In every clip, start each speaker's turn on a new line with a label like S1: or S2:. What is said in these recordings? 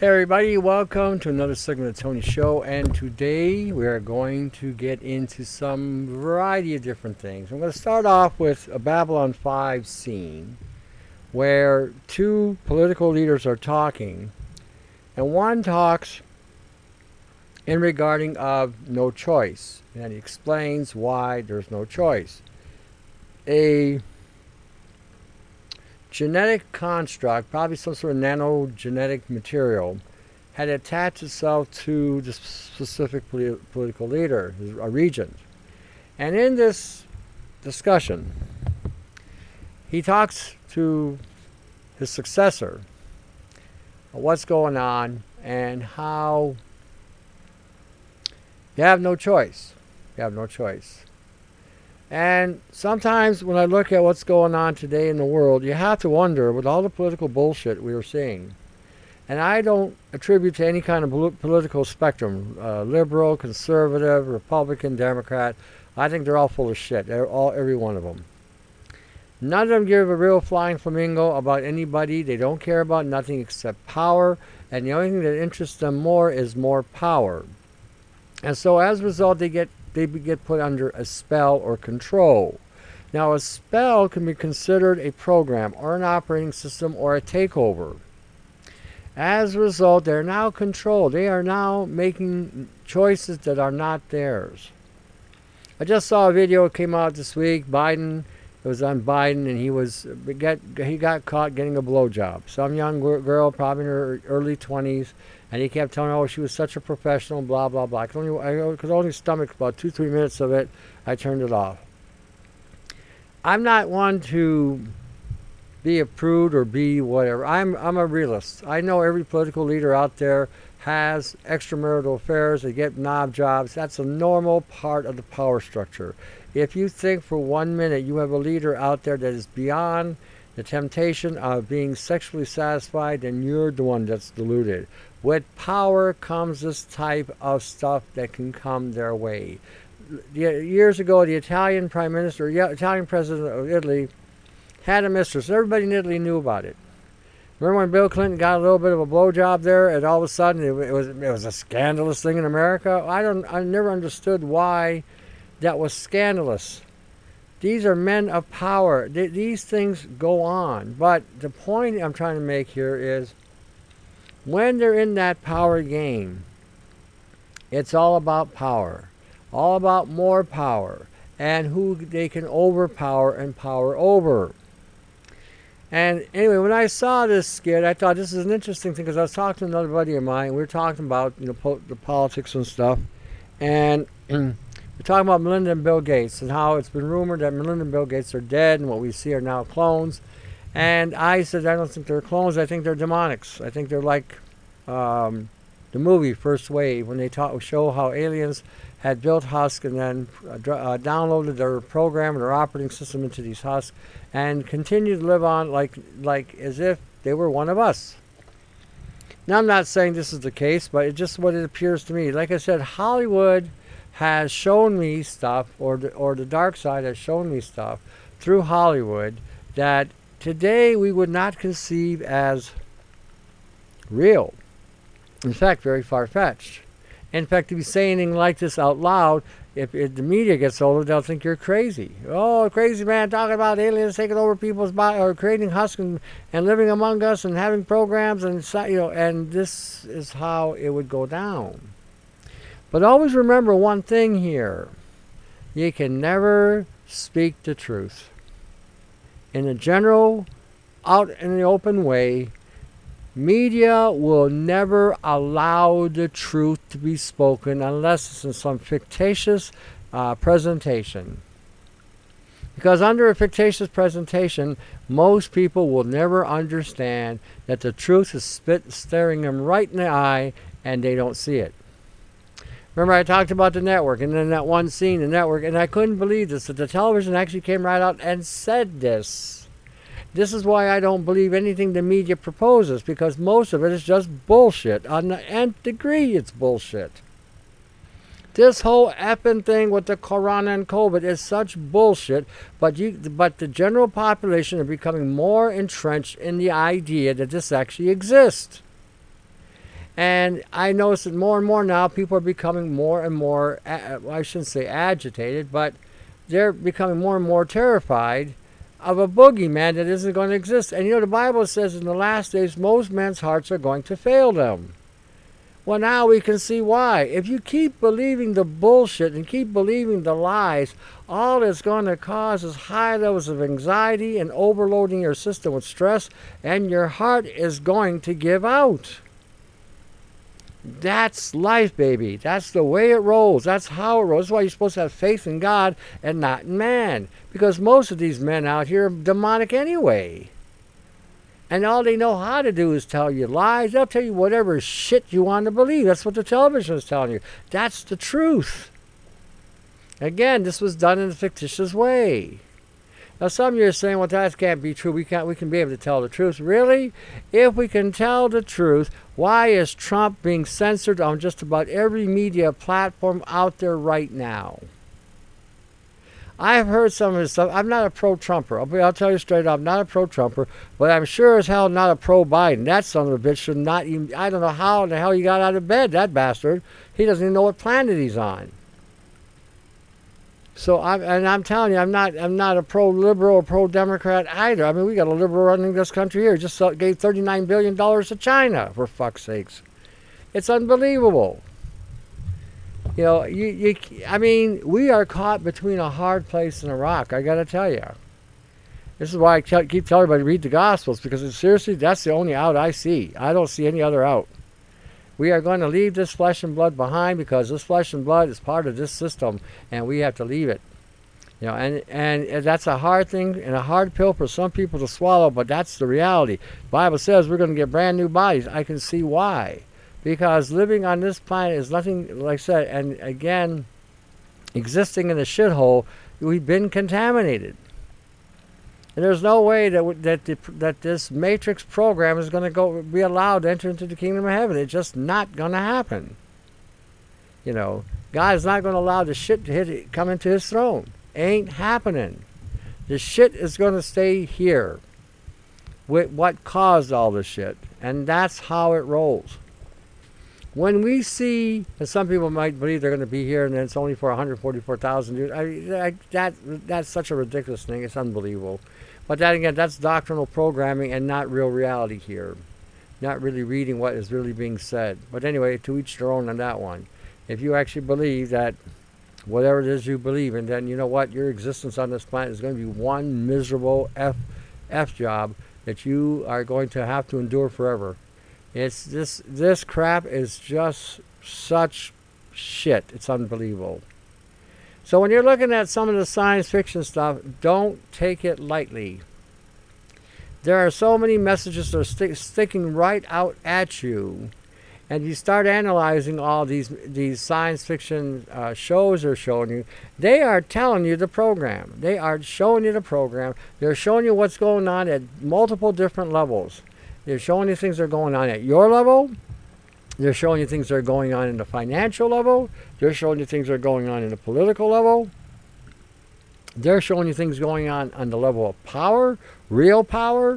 S1: Hey everybody, welcome to another segment of Tony Show, and today we are going to get into some variety of different things. I'm going to start off with a Babylon 5 scene where two political leaders are talking, and one talks in regarding of no choice, and he explains why there's no choice. A genetic construct, probably some sort of nanogenetic material, had attached itself to the specific political leader, a regent. And in this discussion, he talks to his successor what's going on and how you have no choice. You have no choice. And sometimes when I look at what's going on today in the world, you have to wonder with all the political bullshit we are seeing. And I don't attribute to any kind of political spectrum, liberal, conservative, Republican, Democrat. I think they're all full of shit, every one of them. None of them give a real flying flamingo about anybody. They don't care about nothing except power. And the only thing that interests them more is more power. And so as a result, they get put under a spell or control. Now, a spell can be considered a program or an operating system or a takeover. As a result, they're now controlled. They are now making choices that are not theirs. I just saw a video that came out this week. Biden, it was on Biden, and he got caught getting a blowjob. Some young girl, probably in her early 20s, and he kept telling her, oh, she was such a professional, blah, blah, blah. I could only stomach about 2-3 minutes of it. I turned it off. I'm not one to be a prude or be whatever. I'm a realist. I know every political leader out there has extramarital affairs. They get knob jobs. That's a normal part of the power structure. If you think for 1 minute you have a leader out there that is beyond the temptation of being sexually satisfied, then you're the one that's deluded. With power comes this type of stuff that can come their way. Years ago, the Italian Italian president of Italy had a mistress. Everybody in Italy knew about it. Remember when Bill Clinton got a little bit of a blowjob there, and all of a sudden it was a scandalous thing in America? I never understood why that was scandalous. These are men of power. These things go on. But the point I'm trying to make here is, when they're in that power game, it's all about power. All about more power. And who they can overpower and power over. And anyway, when I saw this skit, I thought this is an interesting thing, because I was talking to another buddy of mine. We were talking about the politics and stuff. And we're talking about Melinda and Bill Gates, and how it's been rumored that Melinda and Bill Gates are dead, and what we see are now clones. And I said, I don't think they're clones. I think they're demonics. I think they're like the movie First Wave, when they show how aliens had built husks and then downloaded their program and their operating system into these husks and continued to live on like as if they were one of us. Now, I'm not saying this is the case, but it's just what it appears to me. Like I said, Hollywood has shown me stuff, or the dark side has shown me stuff through Hollywood that today we would not conceive as real. In fact, very far-fetched. In fact, to be saying anything like this out loud, if the media gets older, they'll think you're crazy. Oh, crazy man talking about aliens taking over people's bodies, or creating husks and living among us and having programs, and and this is how it would go down. But always remember one thing here: you can never speak the truth in a general, out in the open way. Media will never allow the truth to be spoken unless it's in some fictitious presentation. Because under a fictitious presentation, most people will never understand that the truth is staring them right in the eye, and they don't see it. Remember, I talked about the network, and then that one scene, the network, and I couldn't believe this, that the television actually came right out and said this. This is why I don't believe anything the media proposes, because most of it is just bullshit. On the nth degree, it's bullshit. This whole effing thing with the corona and COVID is such bullshit, but the general population are becoming more entrenched in the idea that this actually exists. And I notice that more and more now people are becoming more and more, I shouldn't say agitated, but they're becoming more and more terrified of a boogeyman that isn't going to exist. And you know, the Bible says in the last days, most men's hearts are going to fail them. Well, now we can see why. If you keep believing the bullshit and keep believing the lies, all it's going to cause is high levels of anxiety and overloading your system with stress, and your heart is going to give out. That's life, baby. That's the way it rolls. That's how it rolls. That's why you're supposed to have faith in God and not in man. Because most of these men out here are demonic anyway. And all they know how to do is tell you lies. They'll tell you whatever shit you want to believe. That's what the television is telling you. That's the truth. Again, this was done in a fictitious way. Now some of you are saying, well, that can't be true. We can be able to tell the truth. Really? If we can tell the truth, why is Trump being censored on just about every media platform out there right now? I've heard some of his stuff. I'm not a pro-Trumper. I'll tell you straight up, I'm not a pro-Trumper, but I'm sure as hell not a pro-Biden. That son of a bitch should not even, I don't know how in the hell he got out of bed, that bastard. He doesn't even know what planet he's on. So I'm telling you, I'm not a pro-liberal or pro-democrat either. I mean, we got a liberal running this country here. Just gave $39 billion to China, for fuck's sakes. It's unbelievable. You know, I mean, we are caught between a hard place and a rock. I got to tell you. This is why I keep telling everybody to read the Gospels, because seriously, that's the only out I see. I don't see any other out. We are going to leave this flesh and blood behind, because this flesh and blood is part of this system, and we have to leave it. You know, and that's a hard thing and a hard pill for some people to swallow, but that's the reality. The Bible says we're going to get brand new bodies. I can see why. Because living on this planet is nothing, like I said, and again, existing in a shithole, we've been contaminated. And there's no way that this Matrix program is going to be allowed to enter into the kingdom of heaven. It's just not going to happen. You know, God is not going to allow the shit to come into his throne. Ain't happening. The shit is going to stay here with what caused all this shit. And that's how it rolls. When we see, and some people might believe they're going to be here and then it's only for 144,000 dudes, that's such a ridiculous thing. It's unbelievable. But that again, that's doctrinal programming and not real reality here. Not really reading what is really being said. But anyway, to each their own on that one. If you actually believe that whatever it is you believe in, then you know what? Your existence on this planet is going to be one miserable F job that you are going to have to endure forever. It's this crap is just such shit. It's unbelievable. So when you're looking at some of the science fiction stuff, don't take it lightly. There are so many messages that are sticking right out at you, and you start analyzing all these science fiction shows they're showing you. They are telling you the program. They are showing you the program. They're showing you what's going on at multiple different levels. They're showing you things that are going on at your level. They're showing you things that are going on in the financial level. They're showing you things that are going on in the political level. They're showing you things going on the level of power, real power.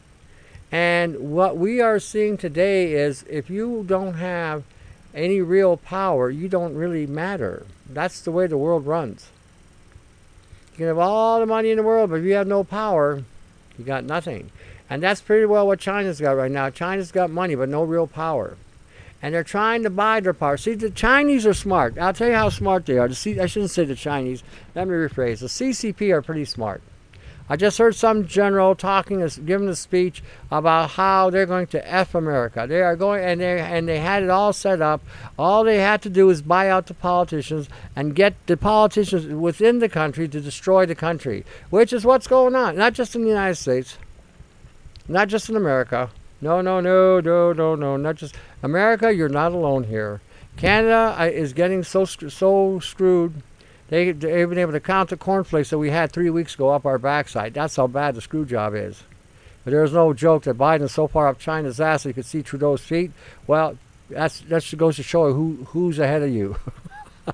S1: And what we are seeing today is if you don't have any real power, you don't really matter. That's the way the world runs. You can have all the money in the world, but if you have no power, you got nothing. And that's pretty well what China's got right now. China's got money, but no real power. And they're trying to buy their power. See, the Chinese are smart. I'll tell you how smart they are. I shouldn't say the Chinese. Let me rephrase. The CCP are pretty smart. I just heard some general giving a speech about how they're going to F America. They are going, and they had it all set up. All they had to do is buy out the politicians and get the politicians within the country to destroy the country, which is what's going on. Not just in the United States. Not just in America. No. Not just America. You're not alone here. Canada is getting so screwed. They've been able to count the cornflakes that we had 3 weeks ago up our backside. That's how bad the screw job is. But there's no joke that Biden's so far up China's ass that you could see Trudeau's feet. Well, that goes to show who's ahead of you.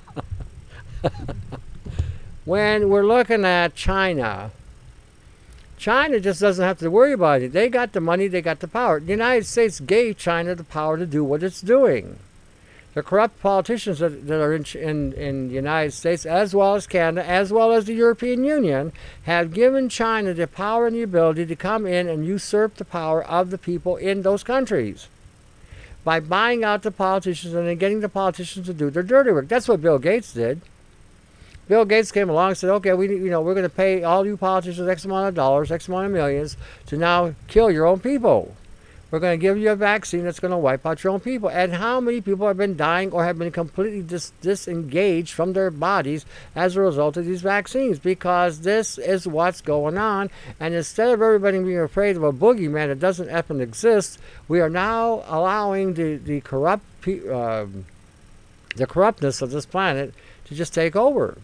S1: When we're looking at China, China just doesn't have to worry about it. They got the money, they got the power. The United States gave China the power to do what it's doing. The corrupt politicians that are in the United States, as well as Canada, as well as the European Union, have given China the power and the ability to come in and usurp the power of the people in those countries by buying out the politicians and then getting the politicians to do their dirty work. That's what Bill Gates did. Bill Gates came along and said, okay, we're going to pay all you politicians X amount of dollars, X amount of millions to now kill your own people. We're going to give you a vaccine that's going to wipe out your own people. And how many people have been dying or have been completely disengaged from their bodies as a result of these vaccines? Because this is what's going on. And instead of everybody being afraid of a boogeyman that doesn't effing exist, we are now allowing the corruptness of this planet to just take over.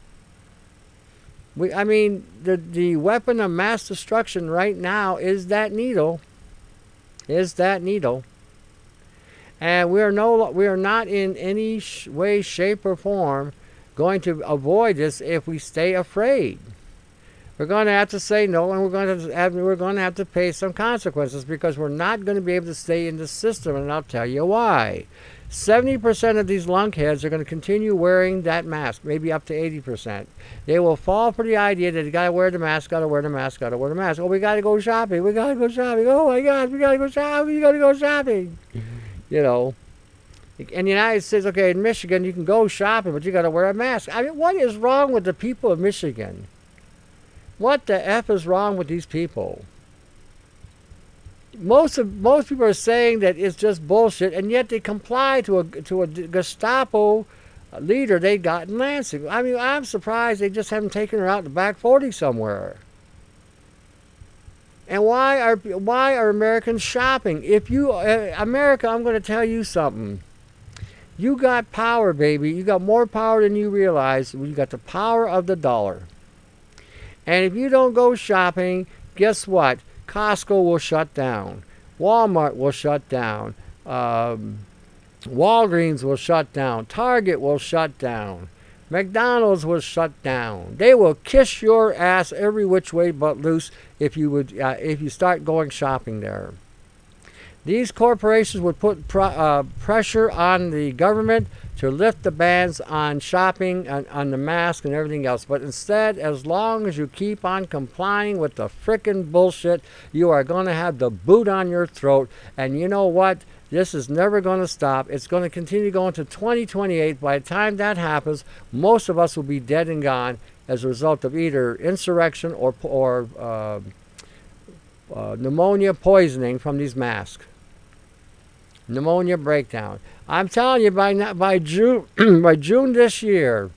S1: The weapon of mass destruction right now is that needle. And we are not in any way, shape, or form going to avoid this if we stay afraid. We're going to have to say no, and we're going to have to pay some consequences, because we're not going to be able to stay in the system, and I'll tell you why. 70% of these lunkheads are going to continue wearing that mask, maybe up to 80%. They will fall for the idea that you got to wear the mask, got to wear the mask. Oh, we got to go shopping. Oh my God, we got to go shopping. You got to go shopping. You know. In the United States, okay, in Michigan, you can go shopping, but you got to wear a mask. I mean, what is wrong with the people of Michigan? What the F is wrong with these people? Most people are saying that it's just bullshit, and yet they comply to a Gestapo leader they got in Lansing. I mean, I'm surprised they just haven't taken her out in the back 40 somewhere. And why are Americans shopping? America, I'm going to tell you something. You got power, baby. You got more power than you realize. You got the power of the dollar. And if you don't go shopping, guess what? Costco will shut down. Walmart will shut down. Walgreens will shut down. Target will shut down. McDonald's will shut down. They will kiss your ass every which way but loose if you start going shopping there. These corporations would put pressure on the government to lift the bans on shopping, on the mask and everything else. But instead, as long as you keep on complying with the frickin' bullshit, you are going to have the boot on your throat. And you know what? This is never going to stop. It's going to continue going to 2028. By the time that happens, most of us will be dead and gone as a result of either insurrection or pneumonia poisoning from these masks. Pneumonia breakdown. I'm telling you, by June this year,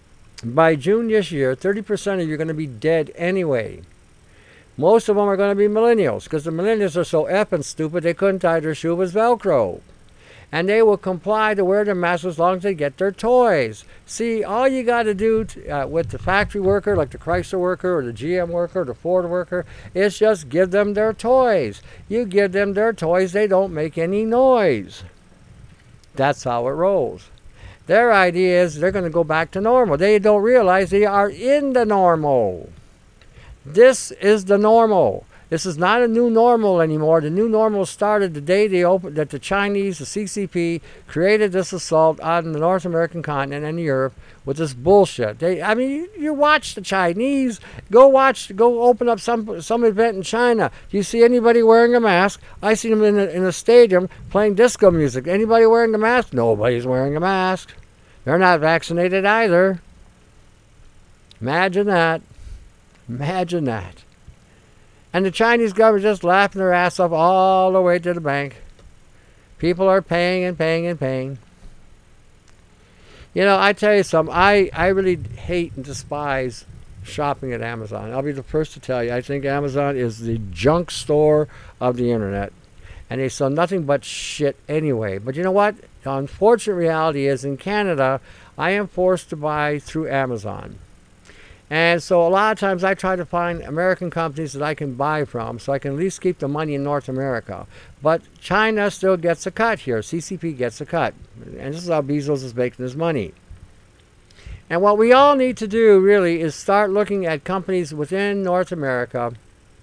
S1: 30% of you are going to be dead anyway. Most of them are going to be millennials, because the millennials are so effing stupid they couldn't tie their shoe with Velcro. And they will comply to wear their masks as long as they get their toys. See, all you got to do with the factory worker, like the Chrysler worker or the GM worker or the Ford worker, is just give them their toys. You give them their toys, they don't make any noise. That's how it rolls. Their idea is they're going to go back to normal. They don't realize they are in the normal. This is the normal. This is not a new normal anymore. The new normal started the day that the Chinese, the CCP, created this assault on the North American continent and Europe with this bullshit. You watch the Chinese. Go open up some event in China. Do you see anybody wearing a mask? I see them in a stadium playing disco music. Anybody wearing a mask? Nobody's wearing a mask. They're not vaccinated either. Imagine that. Imagine that. And the Chinese government just laughing their ass off all the way to the bank. People are paying and paying and paying. You know, I tell you something. I really hate and despise shopping at Amazon. I'll be the first to tell you. I think Amazon is the junk store of the internet. And they sell nothing but shit anyway. But you know what? The unfortunate reality is in Canada, I am forced to buy through Amazon. And so a lot of times I try to find American companies that I can buy from so I can at least keep the money in North America. But China still gets a cut here. CCP gets a cut. And this is how Bezos is making his money. And what we all need to do really is start looking at companies within North America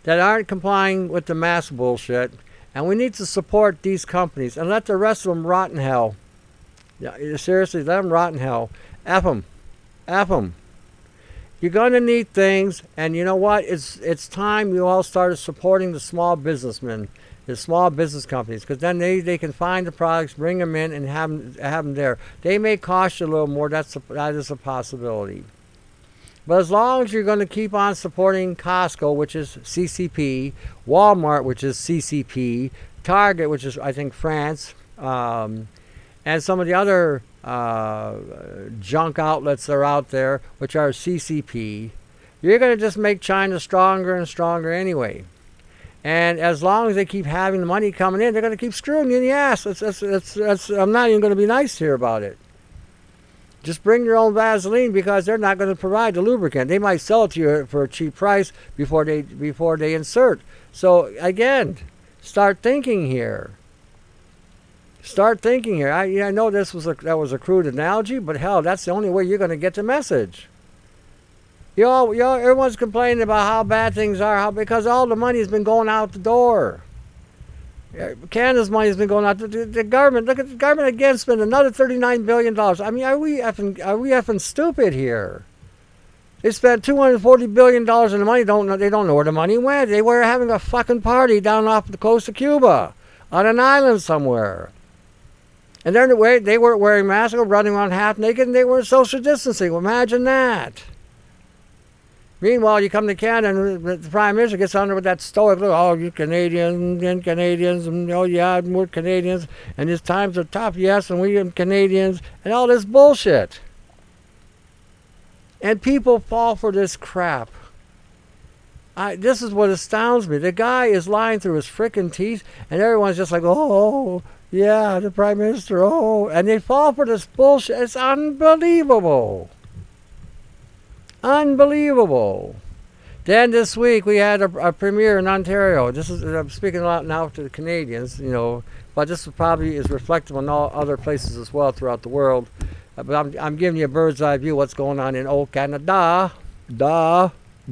S1: that aren't complying with the mask bullshit. And we need to support these companies and let the rest of them rot in hell. Yeah, seriously, let them rot in hell. F them. F them. You're going to need things, and you know what? It's time you all started supporting the small businessmen, the small business companies, because then they can find the products, bring them in, and have them there. They may cost you a little more. That is a possibility. But as long as you're going to keep on supporting Costco, which is CCP, Walmart, which is CCP, Target, which is, I think, France, and some of the other junk outlets that are out there, which are CCP, you're going to just make China stronger and stronger anyway. And as long as they keep having the money coming in, they're going to keep screwing you in the ass. I'm not even going to be nice here about it. Just bring your own Vaseline, because they're not going to provide the lubricant. They might sell it to you for a cheap price before they insert. So again, start thinking here. Start thinking here. I know that was a crude analogy, but hell, that's the only way you're going to get the message. Everyone's complaining about how bad things are, because all the money has been going out the door. Canada's money has been going out. The government, look at the government again, spent another $39 billion. I mean, are we effing stupid here? They spent $240 billion in the money. They don't know where the money went. They were having a fucking party down off the coast of Cuba, on an island somewhere. And they weren't wearing masks, they were running around half naked, and they weren't social distancing. Imagine that. Meanwhile, you come to Canada, and the Prime Minister gets on there with that stoic look. Oh, you Canadians, and oh yeah, we're Canadians, and these times are tough, yes, and we are Canadians, and all this bullshit. And people fall for this crap. This is what astounds me. The guy is lying through his frickin' teeth, and everyone's just like, oh, yeah, the Prime Minister, oh, and they fall for this bullshit. It's unbelievable. Unbelievable. Then this week we had a premiere in Ontario. I'm speaking a lot now to the Canadians, but this probably is reflective on all other places as well throughout the world. But I'm giving you a bird's eye view of what's going on in old Canada. Duh.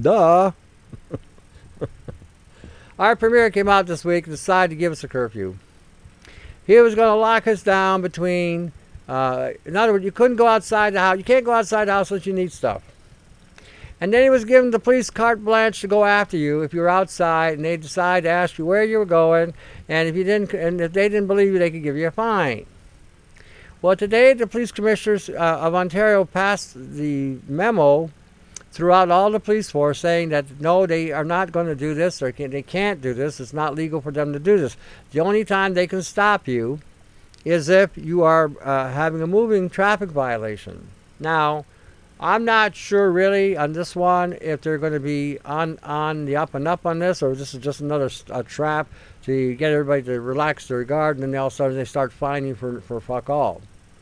S1: Our premier came out this week and decided to give us a curfew. He was going to lock us down between, in other words, you couldn't go outside the house. You can't go outside the house unless you need stuff. And then he was giving the police carte blanche to go after you if you were outside, and they decided to ask you where you were going, and if they didn't believe you, they could give you a fine. Well, today the police commissioners of Ontario passed the memo throughout all the police force saying that no, they are not going to do this, or they can't do this. It's not legal for them to do this. The only time they can stop you is if you are having a moving traffic violation. Now, I'm not sure really on this one if they're going to be on the up and up on this, or this is just another trap to get everybody to relax their guard, and then all of a sudden they start fining for fuck all.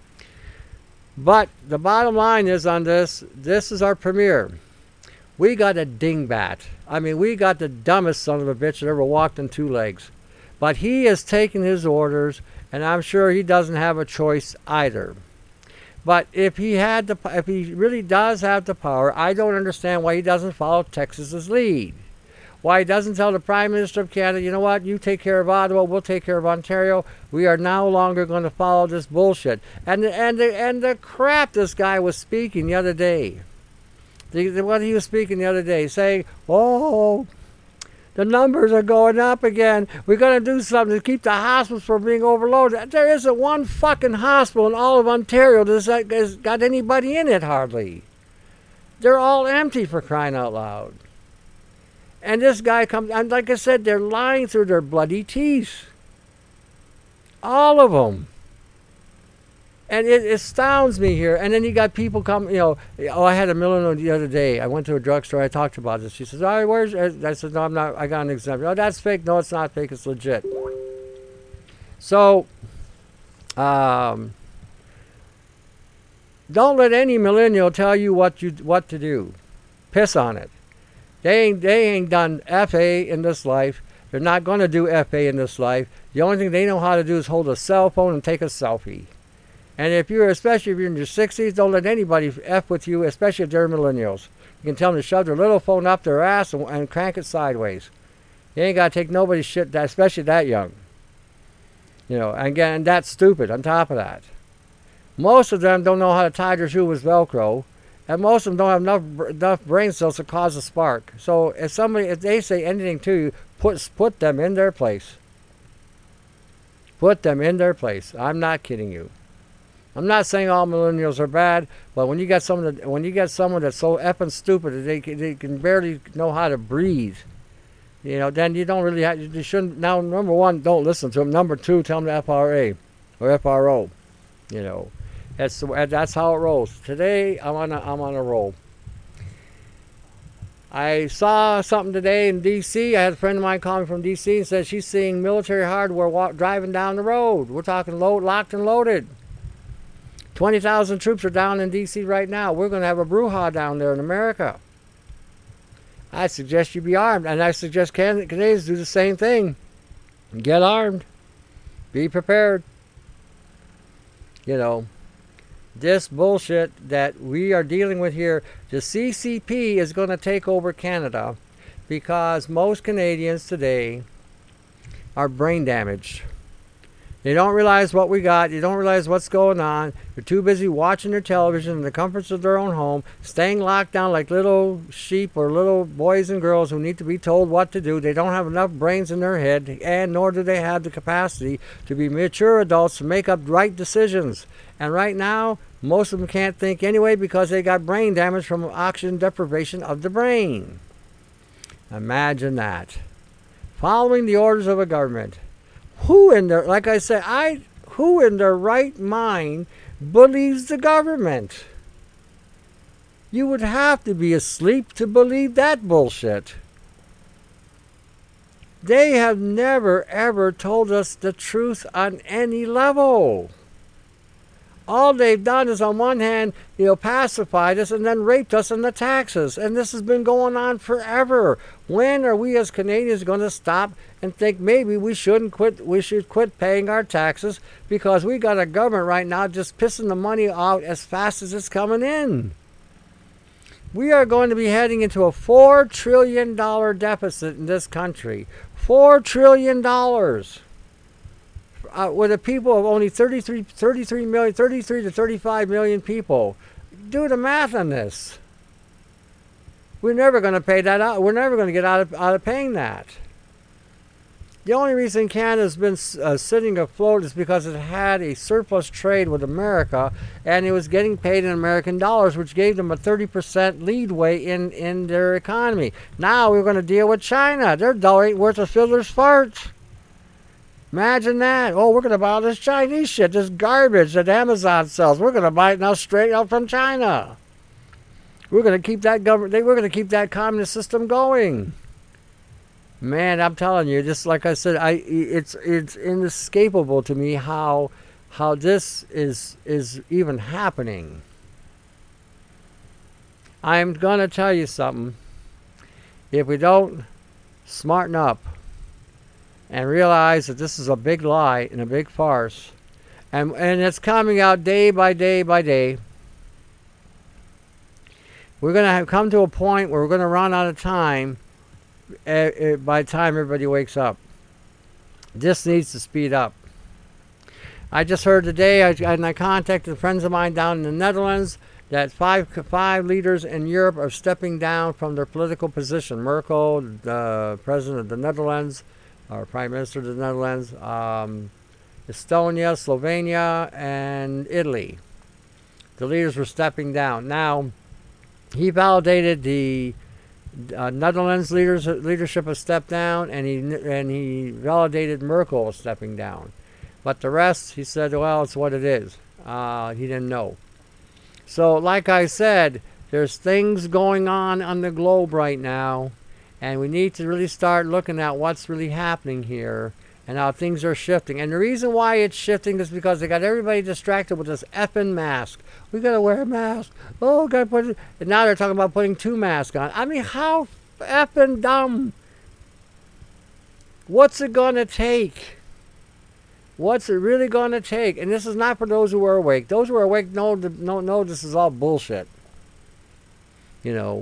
S1: But the bottom line is on this is our premier. We got a dingbat. I mean, we got the dumbest son of a bitch that ever walked on two legs. But he has taken his orders, and I'm sure he doesn't have a choice either. But if he really does have the power, I don't understand why he doesn't follow Texas's lead. Why he doesn't tell the Prime Minister of Canada, you know what, you take care of Ottawa, we'll take care of Ontario. We are no longer going to follow this bullshit. And the crap this guy was speaking the other day. What he was speaking the other day, saying, oh, the numbers are going up again. We're going to do something to keep the hospitals from being overloaded. There isn't one fucking hospital in all of Ontario that has got anybody in it, hardly. They're all empty, for crying out loud. And this guy comes, and like I said, they're lying through their bloody teeth. All of them. And it astounds me here. And then you got people come, I had a millionaire the other day. I went to a drugstore. I talked about this. She says, all right, where's... I said, no, I'm not. I got an exemption. Oh, that's fake. No, it's not fake. It's legit. So, don't let any millennial tell you what to do. Piss on it. They ain't done FA in this life. They're not going to do FA in this life. The only thing they know how to do is hold a cell phone and take a selfie. And especially if you're in your 60s, don't let anybody F with you, especially if they're millennials. You can tell them to shove their little phone up their ass and crank it sideways. You ain't got to take nobody's shit, especially that young. And again, that's stupid on top of that. Most of them don't know how to tie their shoe with Velcro, and most of them don't have enough brain cells to cause a spark. So if they say anything to you, put them in their place. Put them in their place. I'm not kidding you. I'm not saying all millennials are bad, but when you get someone that's so effing stupid that they can barely know how to breathe, then you don't really you shouldn't. Now, number one, don't listen to them. Number two, tell them the FRA or FRO. That's how it rolls. Today, I'm on a roll. I saw something today in D.C. I had a friend of mine call me from D.C. and said she's seeing military hardware driving down the road. We're talking locked and loaded. 20,000 troops are down in D.C. right now. We're going to have a brouhaha down there in America. I suggest you be armed, and I suggest Canadians do the same thing. Get armed. Be prepared. This bullshit that we are dealing with here, the CCP is going to take over Canada because most Canadians today are brain damaged. They don't realize what we got. They don't realize what's going on. They're too busy watching their television in the comforts of their own home, staying locked down like little sheep or little boys and girls who need to be told what to do. They don't have enough brains in their head, and nor do they have the capacity to be mature adults to make up right decisions. And right now, most of them can't think anyway because they got brain damage from oxygen deprivation of the brain. Imagine that. Following the orders of a government. Who in their right mind believes the government? You would have to be asleep to believe that bullshit. They have never ever told us the truth on any level. All they've done is, on one hand, pacified us and then raped us in the taxes. And this has been going on forever. When are we as Canadians going to stop and think maybe we should quit paying our taxes because we got a government right now just pissing the money out as fast as it's coming in? We are going to be heading into a $4 trillion deficit in this country. $4 trillion. With a people of only 33 to 35 million people. Do the math on this. We're never going to pay that out. We're never going to get out of paying that. The only reason Canada's been sitting afloat is because it had a surplus trade with America, and it was getting paid in American dollars, which gave them a 30% leadway in their economy. Now we're going to deal with China. Their dollar ain't worth a fiddler's fart. Imagine that. Oh, we're going to buy all this Chinese shit, this garbage that Amazon sells. We're going to buy it now straight out from China. We're going to keep that government. We're going to keep that communist system going. Man, I'm telling you, just like I said, it's inescapable to me how this is even happening. I'm going to tell you something. If we don't smarten up and realize that this is a big lie and a big farce, and it's coming out day by day by day, we're going to come to a point where we're going to run out of time by the time everybody wakes up. This needs to speed up. I just heard today, I contacted friends of mine down in the Netherlands, that five leaders in Europe are stepping down from their political position. Merkel, the president of the Netherlands, or Prime Minister of the Netherlands, Estonia, Slovenia, and Italy. The leaders were stepping down. Now, he validated the Netherlands leadership has stepped down, and he validated Merkel stepping down. But the rest, he said, well, it's what it is. He didn't know. So, like I said, there's things going on the globe right now, and we need to really start looking at what's really happening here and how things are shifting. And the reason why it's shifting is because they got everybody distracted with this effing mask. We got to wear a mask. Oh, got to put it. And now they're talking about putting 2 masks on. I mean, how effing dumb. What's it going to take? What's it really going to take? And this is not for those who are awake. Those who are awake know this is all bullshit.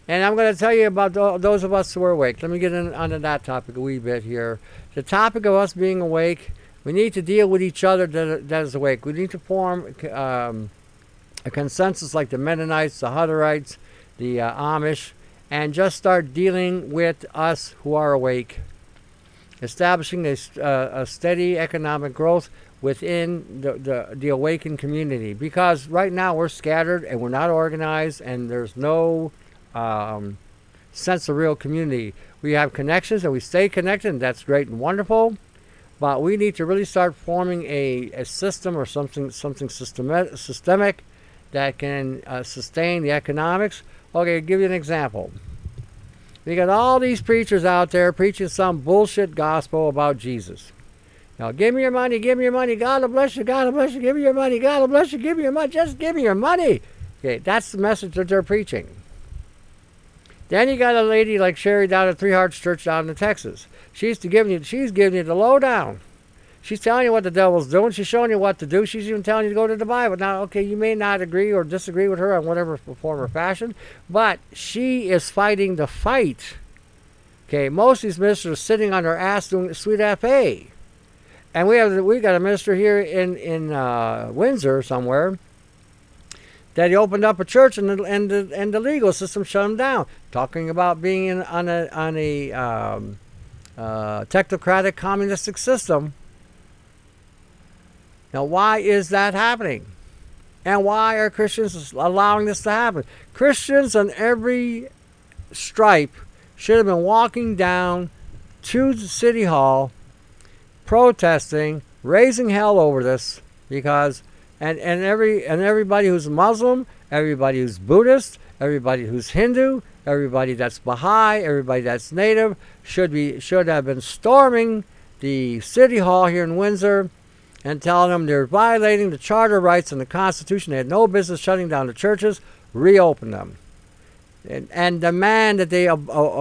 S1: And I'm going to tell you about those of us who are awake. Let me get onto that topic a wee bit here. The topic of us being awake, we need to deal with each other that is awake. We need to form a consensus like the Mennonites, the Hutterites, the Amish, and just start dealing with us who are awake, establishing a steady economic growth within the awakened community. Because right now we're scattered and we're not organized, and there's no sense of real community. We have connections and we stay connected, and that's great and wonderful, but we need to really start forming a system or something systemic that can sustain the economics. Okay, I'll give you an example. You got all these preachers out there preaching some bullshit gospel about Jesus. Now, give me your money, God will bless you, God will bless you, give me your money, God will bless you, give me your money, just give me your money. Okay, that's the message that they're preaching. Then you got a lady like Sherry down at Three Hearts Church down in Texas. She's giving you the lowdown. She's telling you what the devil's doing. She's showing you what to do. She's even telling you to go to the Bible. Now, okay, you may not agree or disagree with her on whatever form or fashion, but she is fighting the fight. Okay, most of these ministers are sitting on their ass doing sweet FA. And we got a minister here in Windsor somewhere that he opened up a church and the legal system shut him down, talking about being on a technocratic communistic system. Now, why is that happening? And why are Christians allowing this to happen? Christians on every stripe should have been walking down to the city hall, protesting, raising hell over this, because and everybody who's Muslim, everybody who's Buddhist, everybody who's Hindu, everybody that's Baha'i, everybody that's Native should have been storming the city hall here in Windsor and telling them they're violating the charter rights and the Constitution. They had no business shutting down the churches. Reopen them, and demand that they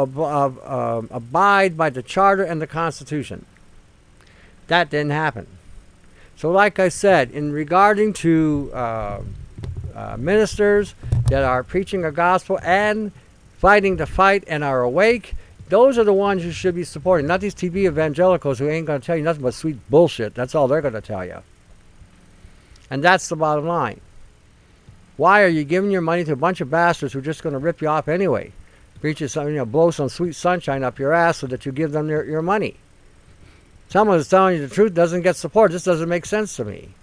S1: abide by the charter and the Constitution. That didn't happen. So like I said, in regarding to ministers that are preaching a gospel and fighting the fight and are awake, those are the ones you should be supporting, not these TV evangelicals who ain't going to tell you nothing but sweet bullshit. That's all they're going to tell you. And that's the bottom line. Why are you giving your money to a bunch of bastards who are just going to rip you off anyway? Preach you something, blow some sweet sunshine up your ass so that you give them your money. Someone who's telling you the truth doesn't get support. This doesn't make sense to me.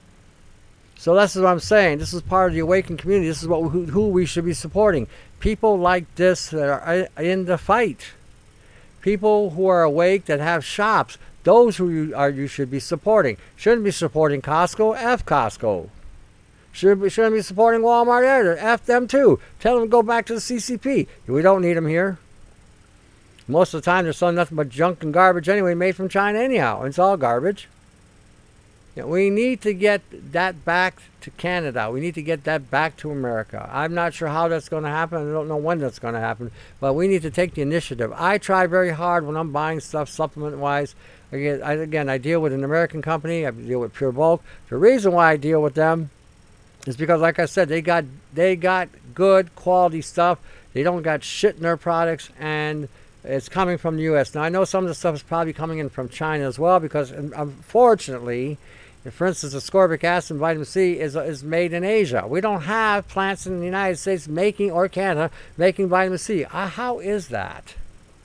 S1: So this is what I'm saying. This is part of the awakened community. This is who we should be supporting. People like this that are in the fight. People who are awake that have shops. Those who you should be supporting. Shouldn't be supporting Costco. F Costco. Shouldn't be supporting Walmart either. F them too. Tell them to go back to the CCP. We don't need them here. Most of the time, they're selling nothing but junk and garbage anyway, made from China anyhow. It's all garbage. We need to get that back to Canada. We need to get that back to America. I'm not sure how that's going to happen. I don't know when that's going to happen. But we need to take the initiative. I try very hard when I'm buying stuff supplement-wise. Again, I deal with an American company. I deal with Pure Bulk. The reason why I deal with them is because, like I said, they got good quality stuff. They don't got shit in their products, and it's coming from the U.S. Now, I know some of the stuff is probably coming in from China as well, because unfortunately, for instance, ascorbic acid and vitamin C is made in Asia. We don't have plants in the United States or Canada making vitamin C. How is that?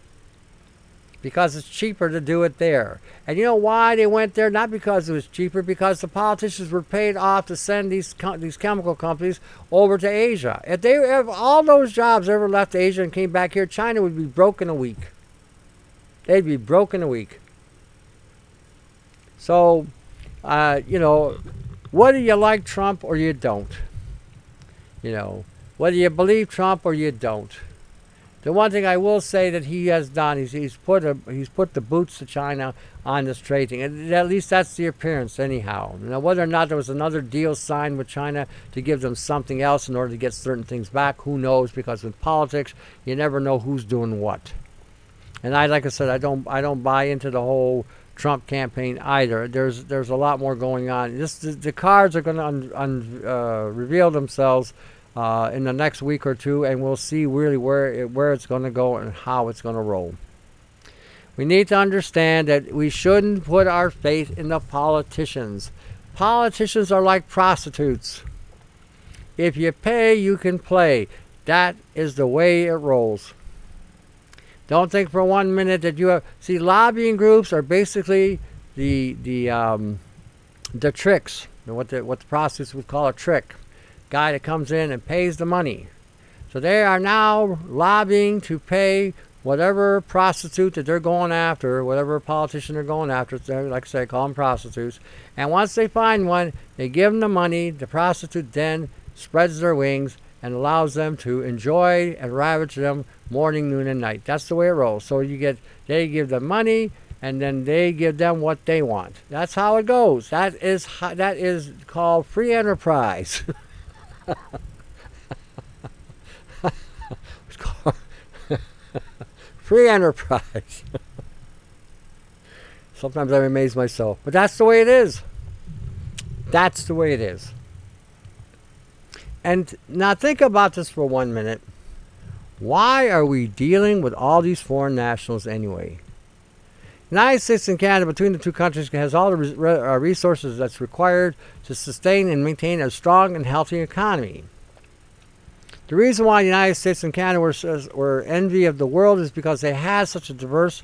S1: Because it's cheaper to do it there. And you know why they went there? Not because it was cheaper, because the politicians were paid off to send these chemical companies over to Asia. If all those jobs ever left Asia and came back here, China would be broke in a week. They'd be broke in a week. So, whether you like Trump or you don't, whether you believe Trump or you don't, the one thing I will say that he has done is he's put the boots to China on this trade thing. And at least that's the appearance anyhow. Now, whether or not there was another deal signed with China to give them something else in order to get certain things back, who knows? Because with politics, you never know who's doing what. And like I said, I don't buy into the whole Trump campaign either. There's a lot more going on. The cards are going to reveal themselves in the next week or two, and we'll see really where it's going to go and how it's going to roll. We need to understand that we shouldn't put our faith in the politicians. Politicians are like prostitutes. If you pay, you can play. That is the way it rolls. Don't think for 1 minute that you have... See, lobbying groups are basically the tricks. What the prostitutes would call a trick. Guy that comes in and pays the money. So they are now lobbying to pay whatever prostitute that they're going after, whatever politician they're going after. Like I say, call them prostitutes. And once they find one, they give them the money. The prostitute then spreads their wings and allows them to enjoy and ravage them morning, noon, and night. That's the way it rolls. So they give them money, and then they give them what they want. That's how it goes. That is called free enterprise. It's called free enterprise. Sometimes I amaze myself, but that's the way it is. That's the way it is. And now think about this for 1 minute. Why are we dealing with all these foreign nationals anyway? United States and Canada, between the two countries, has all the resources that's required to sustain and maintain a strong and healthy economy. The reason why the United States and Canada were envy of the world is because they had such a diverse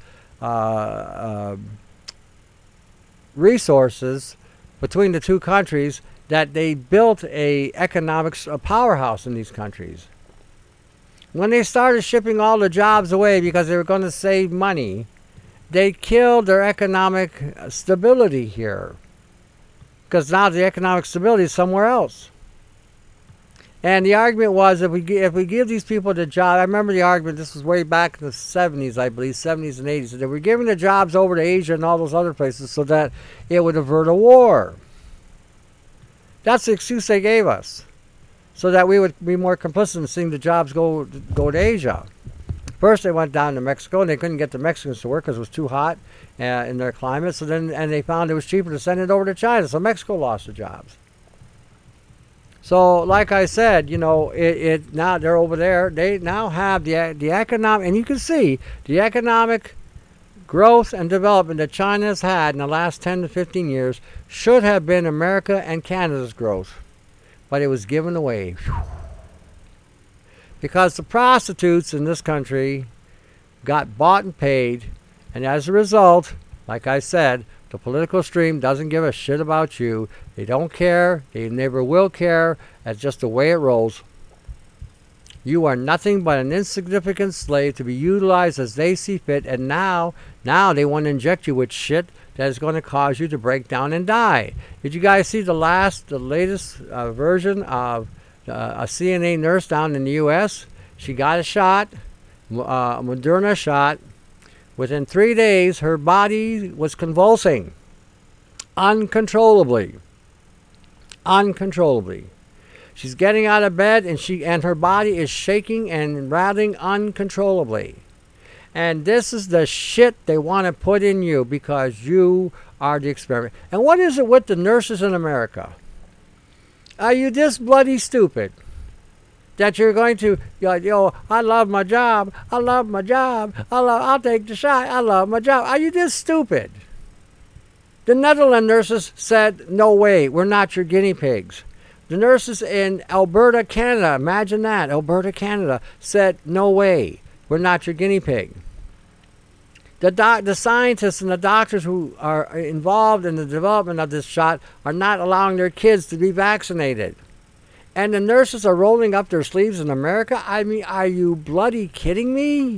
S1: resources between the two countries that they built a economic powerhouse in these countries. When they started shipping all the jobs away because they were going to save money, they killed their economic stability here. Because now the economic stability is somewhere else. And the argument was, if we give these people the job, I remember the argument, this was way back in the 70s, I believe, 70s and 80s, that we're giving the jobs over to Asia and all those other places so that it would avert a war. That's the excuse they gave us, so that we would be more complicit in seeing the jobs go to Asia. First, they went down to Mexico, and they couldn't get the Mexicans to work because it was too hot in their climate. So then, and they found it was cheaper to send it over to China. So Mexico lost the jobs. So, like I said, now they're over there. They now have the economic, and you can see the economic growth and development that China has had in the last 10 to 15 years should have been America and Canada's growth, but it was given away. Because the prostitutes in this country got bought and paid, and as a result, like I said, the political stream doesn't give a shit about you. They don't care. They never will care. That's just the way it rolls. You are nothing but an insignificant slave to be utilized as they see fit, and now they want to inject you with shit that is going to cause you to break down and die. Did you guys see the latest version of a CNA nurse down in the U.S.? She got a shot, a Moderna shot. Within 3 days, her body was convulsing uncontrollably. She's getting out of bed, and her body is shaking and rattling uncontrollably. And this is the shit they want to put in you because you are the experiment. And what is it with the nurses in America? Are you this bloody stupid that you're going to, I love my job, I'll take the shot, I love my job. Are you this stupid? The Netherlands nurses said, no way, we're not your guinea pigs. The nurses in Alberta, Canada, imagine that, Alberta, Canada, said, no way, we're not your guinea pig. The scientists and the doctors who are involved in the development of this shot are not allowing their kids to be vaccinated. And the nurses are rolling up their sleeves in America? I mean, are you bloody kidding me?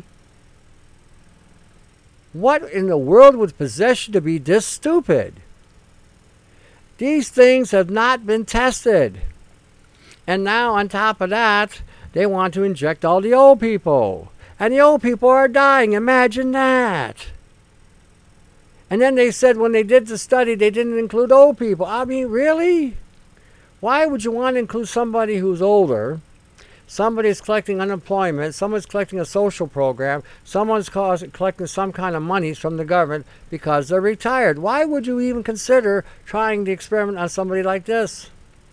S1: What in the world would possess you to be this stupid? These things have not been tested. And now, on top of that, they want to inject all the old people. And the old people are dying. Imagine that. And then they said when they did the study, they didn't include old people. I mean, really? Why would you want to include somebody who's older? Somebody's collecting unemployment. Someone's collecting a social program. Someone's collecting some kind of monies from the government because they're retired. Why would you even consider trying the experiment on somebody like this?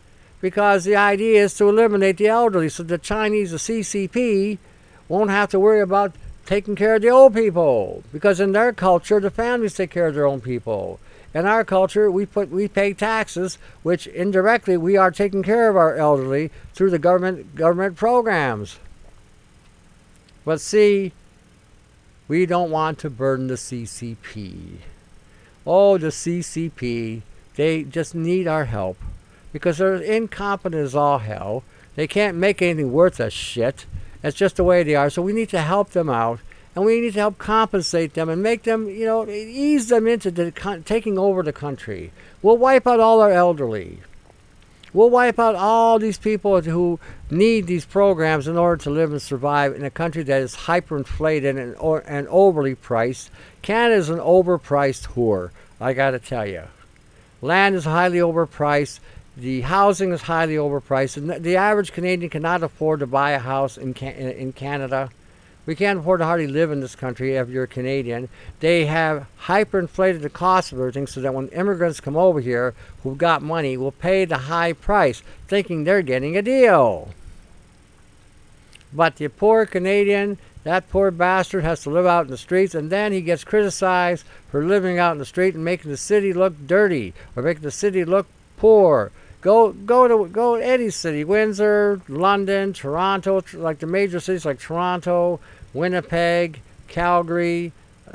S1: because the idea is to eliminate the elderly so the Chinese, the CCP, won't have to worry about taking care of the old people, because in their culture the families take care of their own people. In our culture we pay taxes, which indirectly we are taking care of our elderly through the government programs. But see, we don't want to burden the CCP. Oh, the CCP, they just need our help because they're incompetent as all hell. They can't make anything worth a shit. That's just the way they are. So we need to help them out, and we need to help compensate them and make them, ease them into taking over the country. We'll wipe out all our elderly. We'll wipe out all these people who need these programs in order to live and survive in a country that is hyperinflated and overly priced. Canada's an overpriced whore, I got to tell you. Land is highly overpriced. The housing is highly overpriced. And the average Canadian cannot afford to buy a house in Canada. We can't afford to hardly live in this country if you're a Canadian. They have hyperinflated the cost of everything so that when immigrants come over here who've got money will pay the high price, thinking they're getting a deal. But the poor Canadian, that poor bastard has to live out in the streets, and then he gets criticized for living out in the street and making the city look dirty or making the city look poor. Go to any city, Windsor, London, Toronto, like the major cities like Toronto, Winnipeg, Calgary,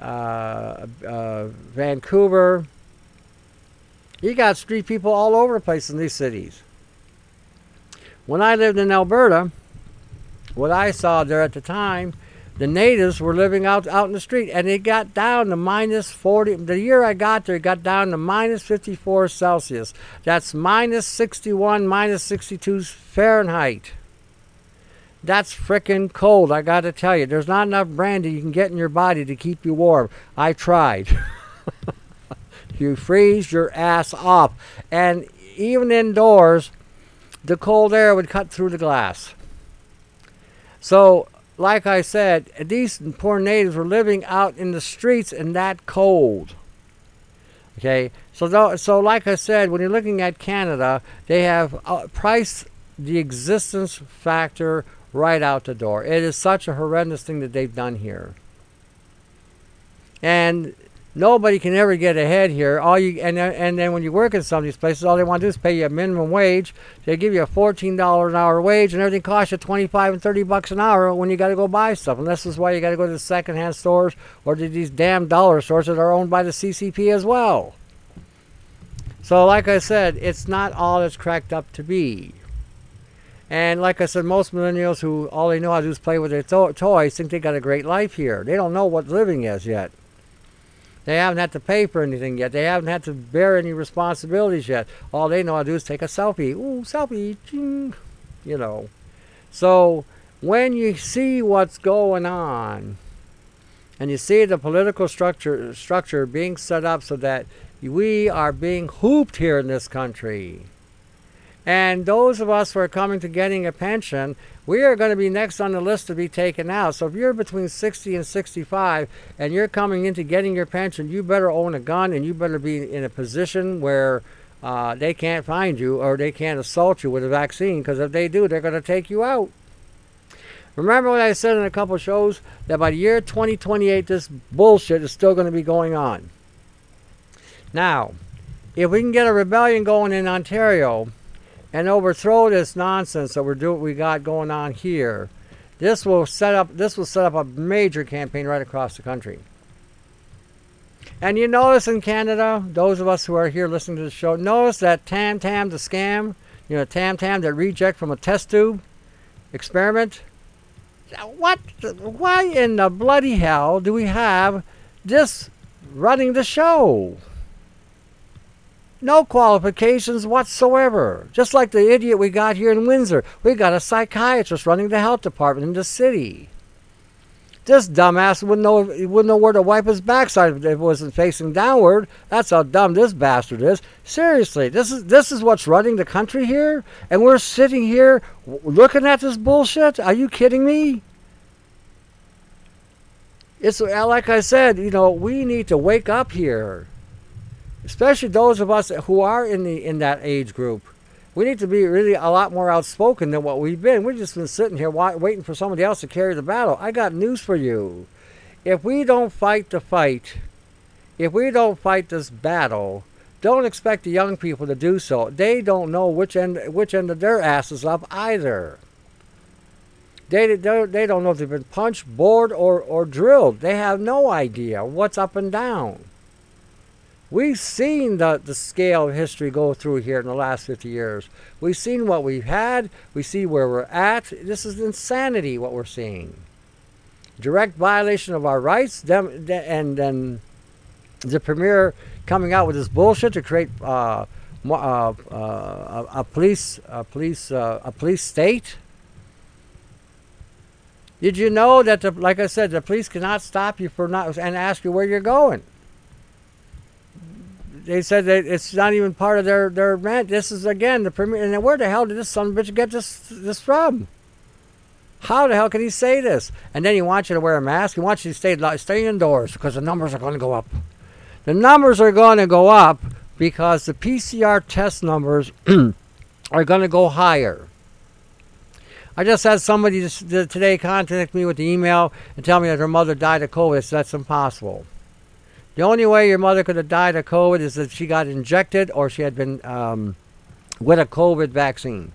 S1: Vancouver. You got street people all over the place in these cities. When I lived in Alberta, what I saw there at the time, the natives were living out in the street, and it got down to minus 40. The year I got there, it got down to minus 54 Celsius. That's minus 61, minus 62 Fahrenheit. That's frickin' cold, I got to tell you. There's not enough brandy you can get in your body to keep you warm. I tried. You freeze your ass off. And even indoors, the cold air would cut through the glass. So, like I said, these poor natives were living out in the streets in that cold. Okay, so like I said, when you're looking at Canada, they have priced the existence factor right out the door. It is such a horrendous thing that they've done here, and nobody can ever get ahead here. And then when you work in some of these places, all they want to do is pay you a minimum wage. They give you a $14 an hour wage, and everything costs you $25 and $30 an hour when you got to go buy stuff. And this is why you got to go to the secondhand stores or to these damn dollar stores that are owned by the CCP as well. So, like I said, it's not all it's cracked up to be. And like I said, most millennials who all they know how to do is play with their toys think they got a great life here. They don't know what living is yet. They haven't had to pay for anything yet. They haven't had to bear any responsibilities yet. All they know how to do is take a selfie. Ooh, selfie. Ching. So when you see what's going on, and you see the political structure being set up so that we are being hooped here in this country, and those of us who are coming to getting a pension, we are going to be next on the list to be taken out. So if you're between 60 and 65 and you're coming into getting your pension, you better own a gun and you better be in a position where they can't find you or they can't assault you with a vaccine, because if they do, they're going to take you out. Remember what I said in a couple of shows, that by the year 2028, this bullshit is still going to be going on. Now, if we can get a rebellion going in Ontario and overthrow this nonsense that we got going on here, this will set up a major campaign right across the country. And you notice in Canada, those of us who are here listening to the show, notice that Tam Tam the scam, Tam Tam, that reject from a test tube experiment. Why in the bloody hell do we have this running the show? No qualifications whatsoever. Just like the idiot we got here in Windsor. We got a psychiatrist running the health department in the city. This dumbass wouldn't know where to wipe his backside if it wasn't facing downward. That's how dumb this bastard is. Seriously, this is what's running the country here? And we're sitting here looking at this bullshit? Are you kidding me? It's like I said, we need to wake up here. Especially those of us who are in that age group. We need to be really a lot more outspoken than what we've been. We've just been sitting here waiting for somebody else to carry the battle. I got news for you. If we don't fight the fight, if we don't fight this battle, don't expect the young people to do so. They don't know which end of their ass is up either. They don't know if they've been punched, bored, or drilled. They have no idea what's up and down. We've seen the scale of history go through here in the last 50 years. We've seen what we've had. We see where we're at. This is insanity, what we're seeing. Direct violation of our rights, and then the premier coming out with this bullshit to create a police state. Did you know that, like I said, the police cannot stop you and ask you where you're going? They said that it's not even part of their rent. This is, again, the premier. And where the hell did this son of a bitch get this from? How the hell can he say this? And then he wants you to wear a mask. He wants you to stay indoors because the numbers are going to go up. The numbers are going to go up because the PCR test numbers are going to go higher. I just had somebody today contact me with the email and tell me that her mother died of COVID. So that's impossible. The only way your mother could have died of COVID is if she got injected or she had been with a COVID vaccine.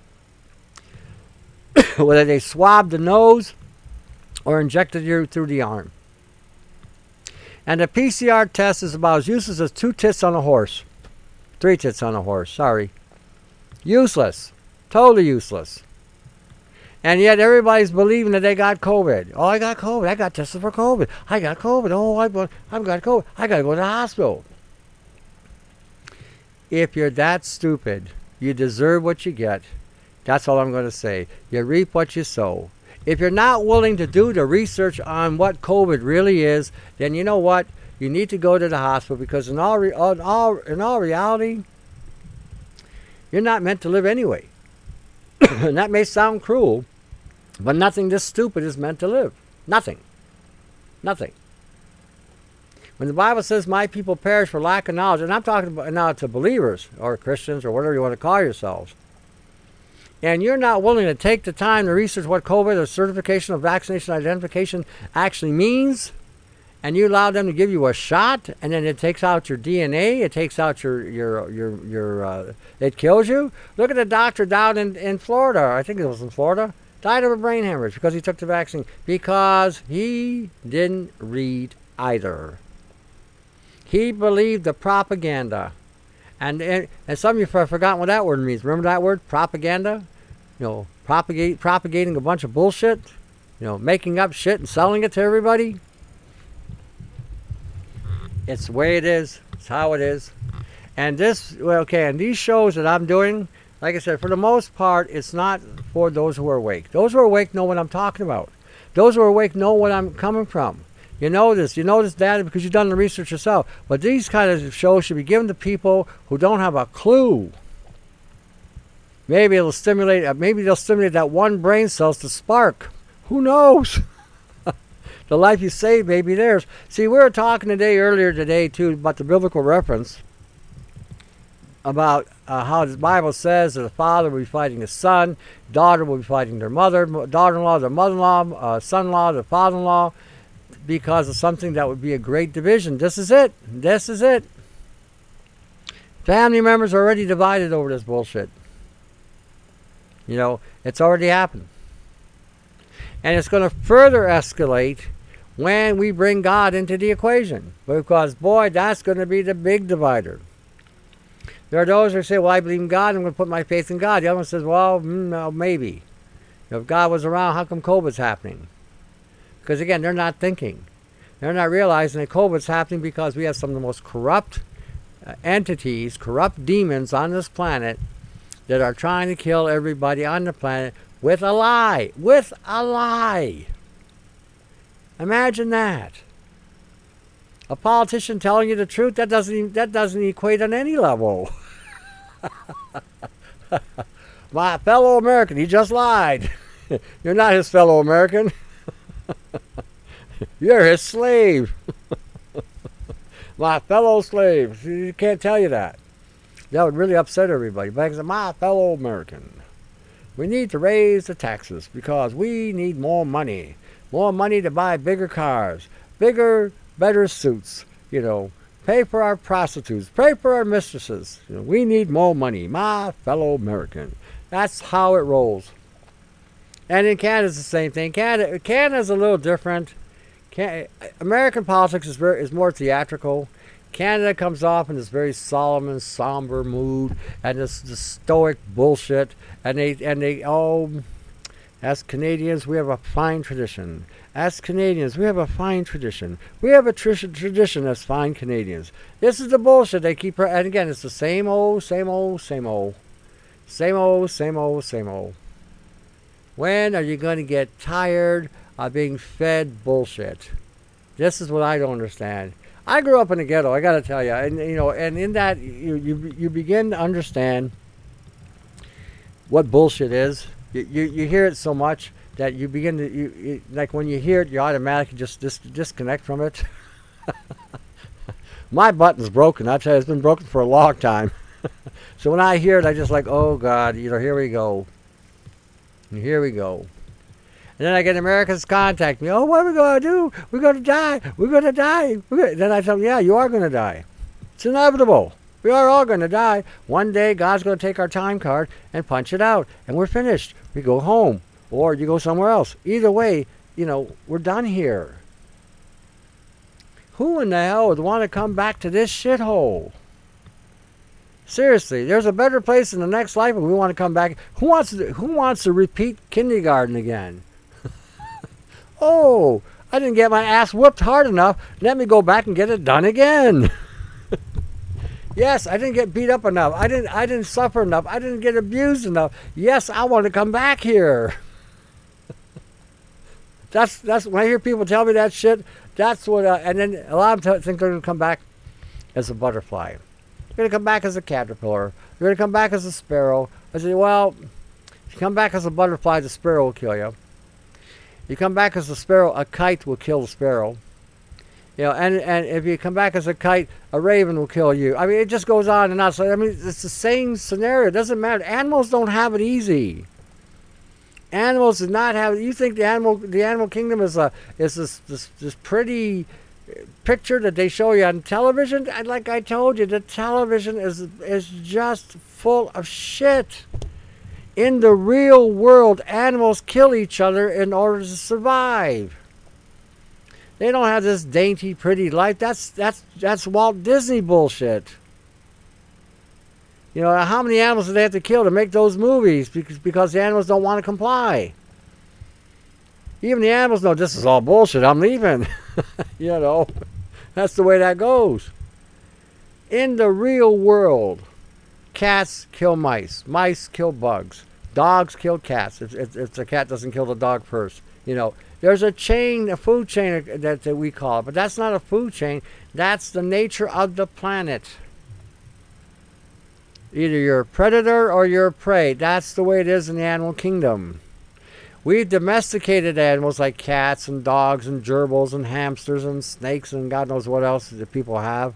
S1: Whether they swabbed the nose or injected you through the arm. And the PCR test is about as useless as 2 tits on a horse. 3 tits on a horse, sorry. Useless. Totally useless. And yet everybody's believing that they got COVID. Oh, I got COVID. I got tested for COVID. I got COVID. Oh, I've got COVID. I got to go to the hospital. If you're that stupid, you deserve what you get. That's all I'm going to say. You reap what you sow. If you're not willing to do the research on what COVID really is, then you know what? You need to go to the hospital because in all reality, you're not meant to live anyway. And that may sound cruel, but nothing this stupid is meant to live. Nothing. Nothing. When the Bible says my people perish for lack of knowledge, and I'm talking about now to believers or Christians or whatever you want to call yourselves, and you're not willing to take the time to research what COVID or certification of vaccination identification actually means, and you allow them to give you a shot, and then it takes out your DNA, it takes out it kills you. Look at the doctor down in Florida, I think it was in Florida, died of a brain hemorrhage because he took the vaccine, because he didn't read either. He believed the propaganda. And some of you have forgotten what that word means. Remember that word, propaganda? You know, propagating a bunch of bullshit. You know, making up shit and selling it to everybody. It's the way it is. It's how it is. And and these shows that I'm doing, like I said, for the most part, it's not for those who are awake. Those who are awake know what I'm talking about. Those who are awake know what I'm coming from. You know this data because you've done the research yourself. But these kind of shows should be given to people who don't have a clue. Maybe they'll stimulate that one brain cells to spark. Who knows? The life you save may be theirs. See, we were talking earlier today, too, about the biblical reference about how the Bible says that the father will be fighting his son, daughter will be fighting their mother, daughter-in-law, their mother-in-law, son-in-law, their father-in-law, because of something that would be a great division. This is it. This is it. Family members are already divided over this bullshit. You know, it's already happened. And it's going to further escalate when we bring God into the equation. Because, boy, that's going to be the big divider. There are those who say, well, I believe in God, I'm going to put my faith in God. The other one says, well, no, maybe. If God was around, how come COVID's happening? Because, again, they're not thinking. They're not realizing that COVID's happening because we have some of the most corrupt entities, corrupt demons on this planet that are trying to kill everybody on the planet with a lie. With a lie. Imagine that. A politician telling you the truth, that doesn't equate on any level. My fellow American, he just lied. You're not his fellow American. You're his slave. My fellow slave. You can't tell you that. That would really upset everybody. But I said, my fellow American, we need to raise the taxes because we need more money. More money to buy bigger cars, bigger, better suits, pay for our prostitutes, pay for our mistresses. We need more money, my fellow American. That's how it rolls. And in Canada, it's the same thing. Canada's a little different. American politics is more theatrical. Canada comes off in this very solemn and somber mood and this stoic bullshit. And as Canadians, we have a fine tradition. As Canadians, we have a fine tradition. We have a tradition as fine Canadians. This is the bullshit they keep. And again, it's the same old, same old, same old. Same old, same old, same old. When are you going to get tired of being fed bullshit? This is what I don't understand. I grew up in the ghetto, I got to tell you. And, and in that, you begin to understand what bullshit is. You hear it so much that you begin to, like when you hear it, you automatically just disconnect from it. My button's broken. I tell you, it's been broken for a long time. So when I hear it, I just like, oh God, here we go. Here we go. And then I get Americans contact me. Oh, what are we going to do? We're going to die. We're going to die. Then I tell them, yeah, you are going to die. It's inevitable. We are all going to die. One day, God's going to take our time card and punch it out. And we're finished. We go home. Or you go somewhere else. Either way, we're done here. Who in the hell would want to come back to this shithole? Seriously, there's a better place in the next life and we want to come back. Who wants to repeat kindergarten again? Oh, I didn't get my ass whooped hard enough. Let me go back and get it done again. Yes, I didn't get beat up enough. I didn't suffer enough. I didn't get abused enough. Yes, I want to come back here. That's when I hear people tell me that shit. That's what. And then a lot of them think they're going to come back as a butterfly. You're going to come back as a caterpillar. You're going to come back as a sparrow. I say, well, if you come back as a butterfly, the sparrow will kill you. You come back as a sparrow, a kite will kill the sparrow. And if you come back as a kite, a raven will kill you. I mean, it just goes on and on. So, I mean, it's the same scenario. It doesn't matter. Animals don't have it easy. Animals do not have. You think the animal kingdom is this pretty picture that they show you on television? Like I told you, the television is just full of shit. In the real world, animals kill each other in order to survive. They don't have this dainty, pretty life. That's Walt Disney bullshit. How many animals do they have to kill to make those movies? Because the animals don't want to comply. Even the animals know this is all bullshit. I'm leaving. That's the way that goes. In the real world, cats kill mice. Mice kill bugs. Dogs kill cats. If the cat doesn't kill the dog first. There's a food chain that we call it. But that's not a food chain. That's the nature of the planet. Either you're a predator or you're a prey. That's the way it is in the animal kingdom. We've domesticated animals like cats and dogs and gerbils and hamsters and snakes and God knows what else that people have,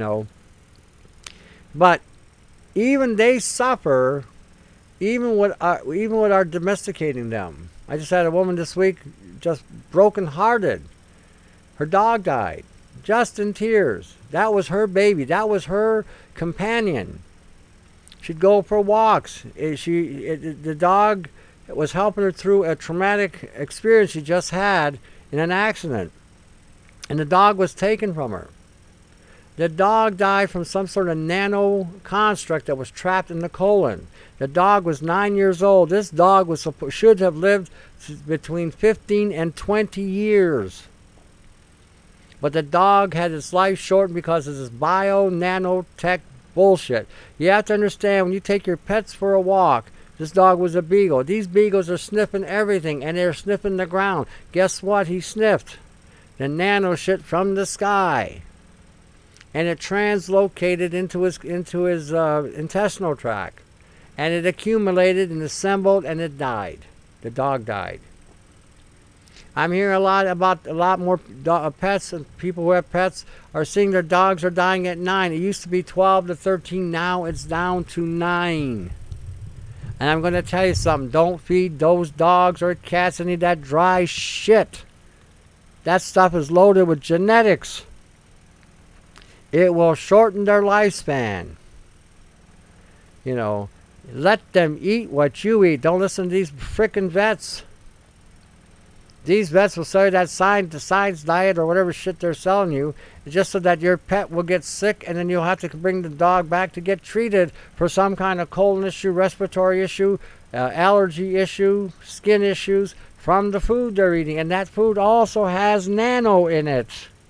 S1: But even they suffer, even with our domesticating them. I just had a woman this week just broken-hearted. Her dog died, just in tears. That was her baby. That was her companion. She'd go for walks. The dog was helping her through a traumatic experience she just had in an accident. And the dog was taken from her. The dog died from some sort of nano construct that was trapped in the colon. The dog was 9 years old. This dog should have lived between 15 and 20 years. But the dog had its life shortened because of this bio-nanotech bullshit. You have to understand, when you take your pets for a walk, this dog was a beagle. These beagles are sniffing everything, and they're sniffing the ground. Guess what? He sniffed the nano shit from the sky, and it translocated into his intestinal tract, and it accumulated and assembled, and it died. The dog died. I'm hearing a lot more pets, and people who have pets are seeing their dogs are dying at 9. It used to be 12 to 13. Now it's down to 9. And I'm going to tell you something. Don't feed those dogs or cats any of that dry shit. That stuff is loaded with genetics. It will shorten their lifespan. You know, let them eat what you eat. Don't listen to these frickin' vets. These vets will sell you that science diet or whatever shit they're selling you, just so that your pet will get sick, and then you'll have to bring the dog back to get treated for some kind of colon issue, respiratory issue, allergy issue, skin issues from the food they're eating. And that food also has nano in it.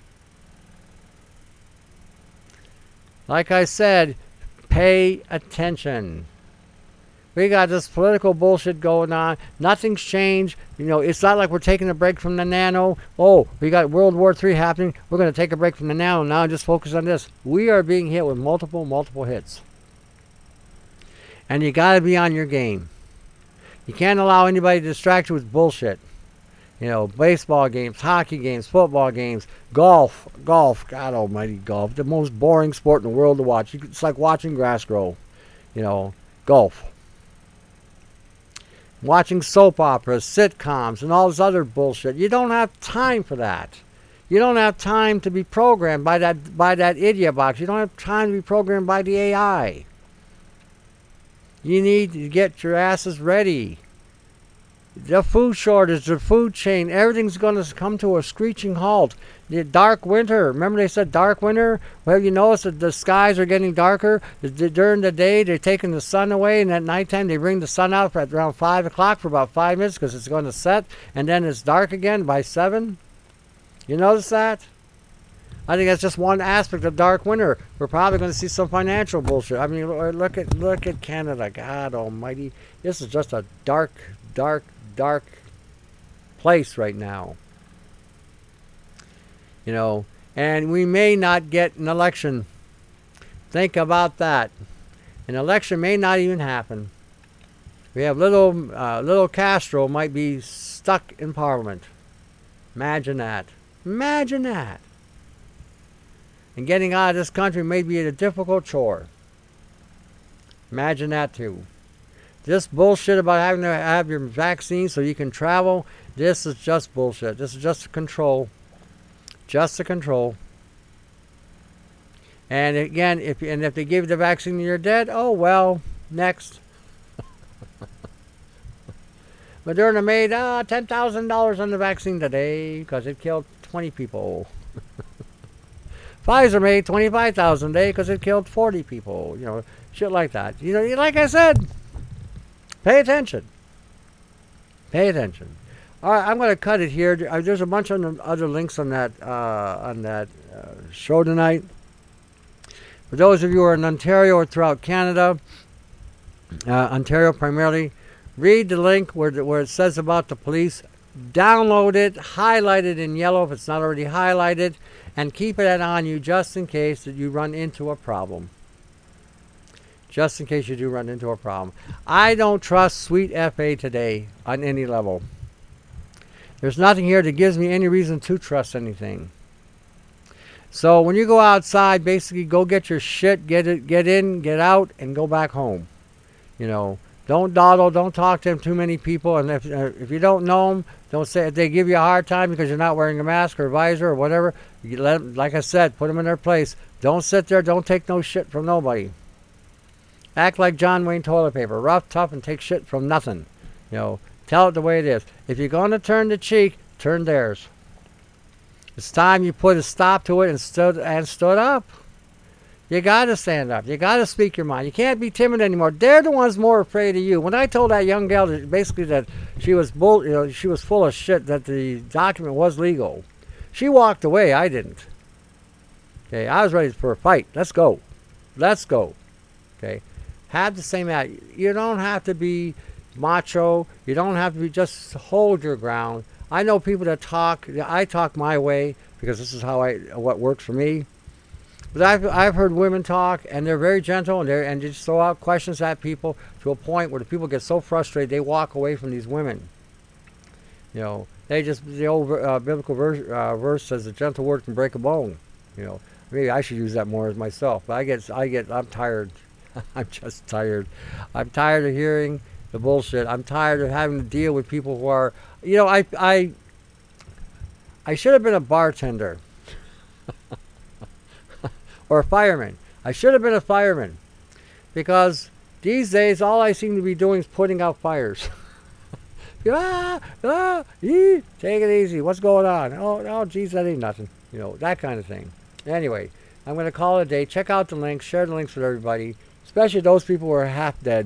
S1: Like I said, pay attention. We got this political bullshit going on. Nothing's changed. You know, it's not like we're taking a break from the nano. Oh, we got World War III happening. We're going to take a break from the nano now and just focus on this. We are being hit with multiple hits. And you got to be on your game. You can't allow anybody to distract you with bullshit. You know, baseball games, hockey games, football games, golf, God almighty, golf. The most boring sport in the world to watch. It's like watching grass grow. You know, golf. Watching soap operas, sitcoms, and all this other bullshit. You don't have time for that. You don't have time to be programmed by that idiot box. You don't have time to be programmed by the AI. You need to get your asses ready. The food shortage, the food chain, everything's going to come to a screeching halt. The dark winter. Remember they said dark winter? Well, you notice that the skies are getting darker. During the day, they're taking the sun away, and at nighttime, they bring the sun out at around 5 o'clock for about 5 minutes because it's going to set, and then it's dark again by 7. You notice that? I think that's just one aspect of dark winter. We're probably going to see some financial bullshit. I mean, look at Canada. God almighty. This is just a dark place right now. You know, and we may not get an election. Think about that. An election may not even happen. We have little Castro might be stuck in Parliament. Imagine that. Imagine that. And getting out of this country may be a difficult chore. Imagine that too. This bullshit about having to have your vaccine so you can travel, this is just bullshit. This is just a control. Just a control. And again, if they give you the vaccine and you're dead, oh well, next. Moderna made $10,000 on the vaccine today because it killed 20 people. Pfizer made $25,000 a day because it killed 40 people. You know, shit like that. You know, like I said, pay attention. Pay attention. All right, I'm going to cut it here. There's a bunch of other links on that show tonight. For those of you who are in Ontario or throughout Canada, Ontario primarily, read the link where it says about the police. Download it, highlight it in yellow if it's not already highlighted, and keep it on you just in case that you run into a problem. Just in case you do run into a problem. I don't trust Sweet FA today on any level. There's nothing here that gives me any reason to trust anything. So when you go outside, basically go get your shit, get in, get out, and go back home. You know, don't dawdle, don't talk to them too many people, and if you don't know them, don't say if they give you a hard time because you're not wearing a mask or a visor or whatever. You let them, like I said, put them in their place. Don't sit there, don't take no shit from nobody. Act like John Wayne toilet paper, rough, tough, and take shit from nothing. You know, tell it the way it is. If you're going to turn the cheek, turn theirs. It's time you put a stop to it and stood up. You got to stand up. You got to speak your mind. You can't be timid anymore. They're the ones more afraid of you. When I told that young gal that basically that she was she was full of shit, that the document was legal, she walked away. I didn't. Okay, I was ready for a fight. Let's go. Let's go. Okay, have the same attitude. You don't have to be macho. You don't have to be, just hold your ground. I know people that talk. I talk my way because this is how what works for me. But I've heard women talk, and they're very gentle, and they just throw out questions at people to a point where the people get so frustrated they walk away from these women. You know, The old biblical verse says, "A gentle word can break a bone." You know, maybe I should use that more as myself. But I'm tired. I'm just tired. I'm tired of hearing the bullshit. I'm tired of having to deal with people who are, I should have been a bartender or a fireman. I should have been a fireman because these days all I seem to be doing is putting out fires. Take it easy. What's going on? Oh, geez, that ain't nothing. That kind of thing. Anyway, I'm going to call it a day. Check out the links. Share the links with everybody, especially those people who are half dead.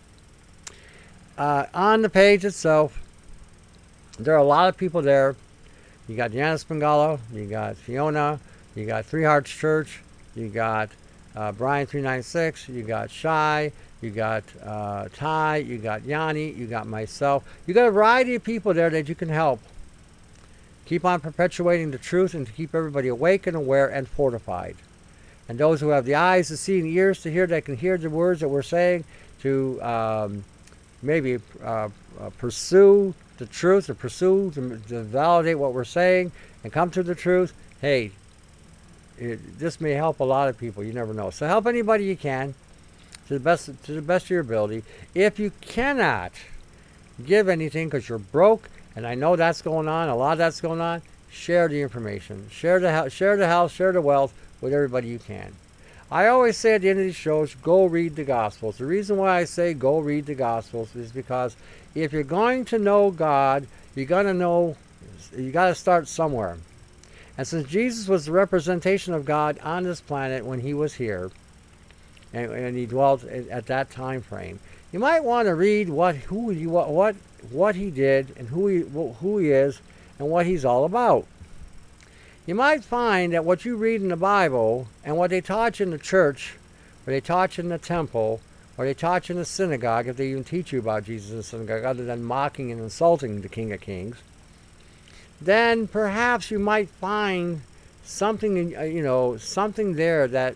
S1: On the page itself, there are a lot of people there. You got Deanna Spingala, you got Fiona, you got Three Hearts Church, you got Brian 396, you got Shy, you got Ty, you got Yanni, you got myself. You got a variety of people there that you can help. Keep on perpetuating the truth and to keep everybody awake and aware and fortified. And those who have the eyes to see and ears to hear, that can hear the words that we're saying, to maybe pursue the truth, to pursue, to validate what we're saying and come to the truth. Hey, this may help a lot of people. You never know. So help anybody you can to the best of your ability. If you cannot give anything because you're broke, and I know that's going on, a lot of that's going on, share the information. Share the house, share the wealth with everybody you can. I always say at the end of these shows, go read the Gospels. The reason why I say go read the Gospels is because if you're going to know God, you got to start somewhere. And since Jesus was the representation of God on this planet when he was here, and he dwelt at that time frame, you might want to read what he did and who he is and what he's all about. You might find that what you read in the Bible and what they taught you in the church, or they taught you in the temple, or they taught you in the synagogue, if they even teach you about Jesus in the synagogue, other than mocking and insulting the King of Kings, then perhaps you might find something, something there that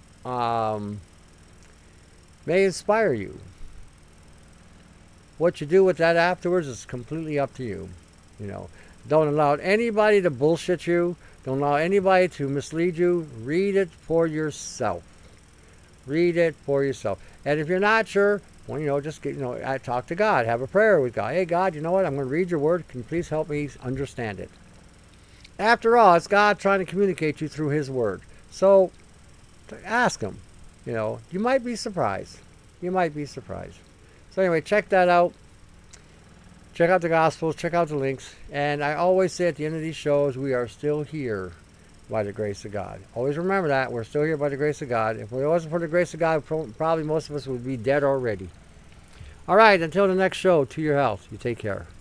S1: may inspire you. What you do with that afterwards is completely up to you. Don't allow anybody to bullshit you. Don't allow anybody to mislead you. Read it for yourself. Read it for yourself. And if you're not sure, well, just talk to God. Have a prayer with God. Hey, God, you know what? I'm going to read your word. Can you please help me understand it? After all, it's God trying to communicate you through his word. So ask him. You might be surprised. You might be surprised. So anyway, check that out. Check out the Gospels. Check out the links. And I always say at the end of these shows, we are still here by the grace of God. Always remember that. We're still here by the grace of God. If it wasn't for the grace of God, probably most of us would be dead already. All right, until the next show, to your health. You take care.